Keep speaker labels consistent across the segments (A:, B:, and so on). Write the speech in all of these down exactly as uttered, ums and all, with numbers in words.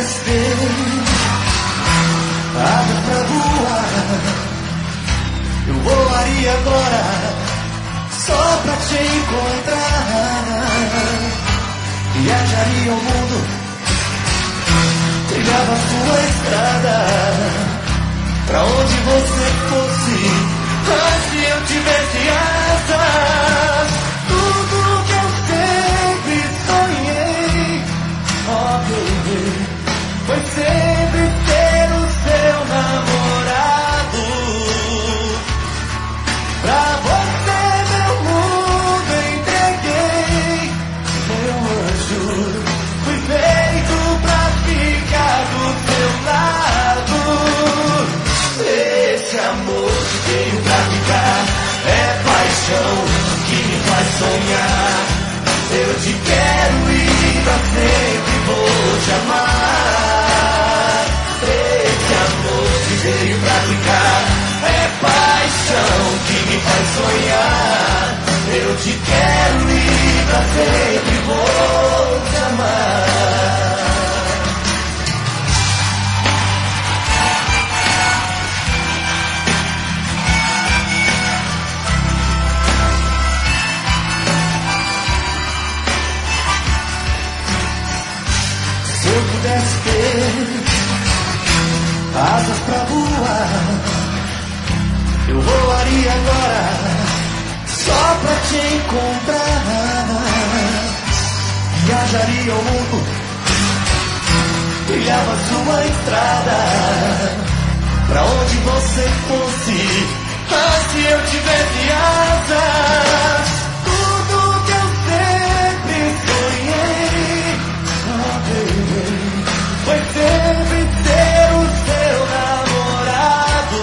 A: descer, asa pra voar, eu voaria agora só pra te encontrar. Viajaria ao mundo, trilhava sua estrada, pra onde você fosse, antes eu tivesse asas. Tudo que eu sempre sonhei, oh baby, foi sempre ter o seu namorado. Pra você meu mundo entreguei, meu anjo, fui feito pra ficar do seu lado. Esse amor que veio pra ficar é paixão que me faz sonhar. Eu te quero e pra sempre vou te amar. Esse amor que veio pra ficar é paixão que me faz sonhar. Eu te quero e pra sempre vou te amar. Se eu pudesse ter asas pra voar, eu voaria agora só pra te encontrar. Viajaria ao mundo, trilhava sua estrada, pra onde você fosse, antes eu tivesse asas. Tudo que eu sempre sonhei, oh baby, foi sempre ter o seu namorado.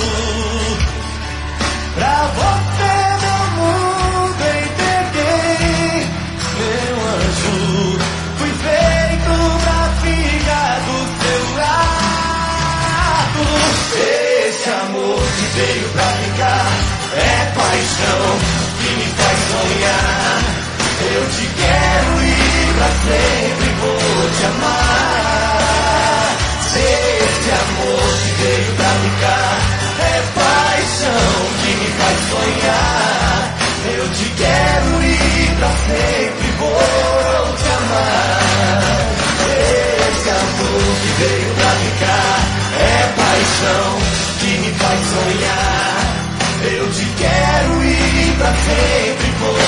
A: Pra você meu mundo entreguei, meu anjo, fui feito pra ficar do seu lado. Esse amor que veio pra ficar é paixão que me faz sonhar. Eu te quero e pra sempre vou te amar. Esse amor que veio pra ficar é paixão que me faz sonhar. Eu te quero e pra sempre vou te amar. Esse amor que veio pra ficar é paixão que me faz sonhar. Eu te quero e pra sempre vou